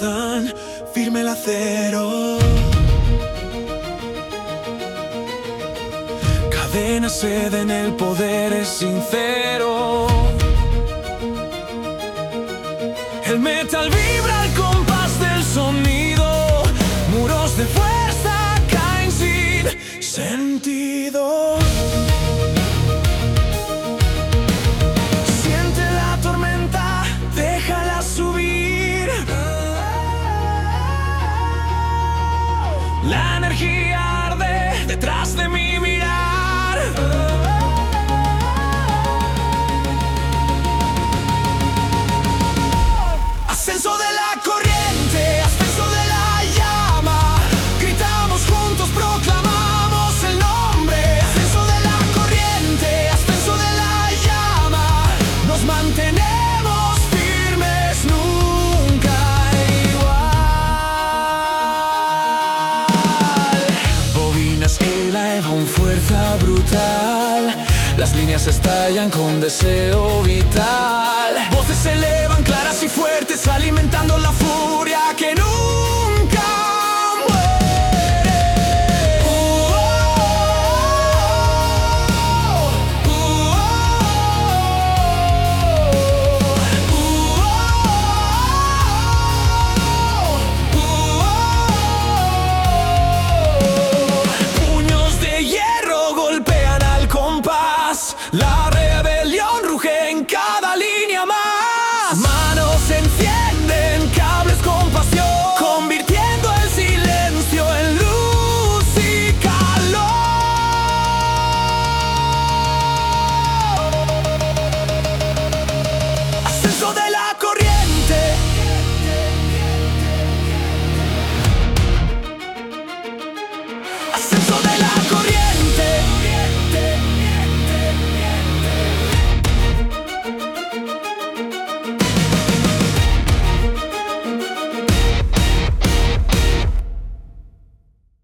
fuerzan firme el acero. Cadena ceden, el poder es sincero. El metal vibra al compás del sonido. Muros de fuerza caen sin sentido. Siente la tormenta, déjala subir. La energía arde detrás de mi mirar. Ascenso de la corriente, ascenso de la llama. Gritamos juntos, proclamamos el nombre. Ascenso de la corriente, ascenso de la llama. Nos mantenemos firmes, nunca igual. Bobinas elevan fuerza brutal. Las líneas estallan con deseo vital. Voces se elevan claras y fuertes.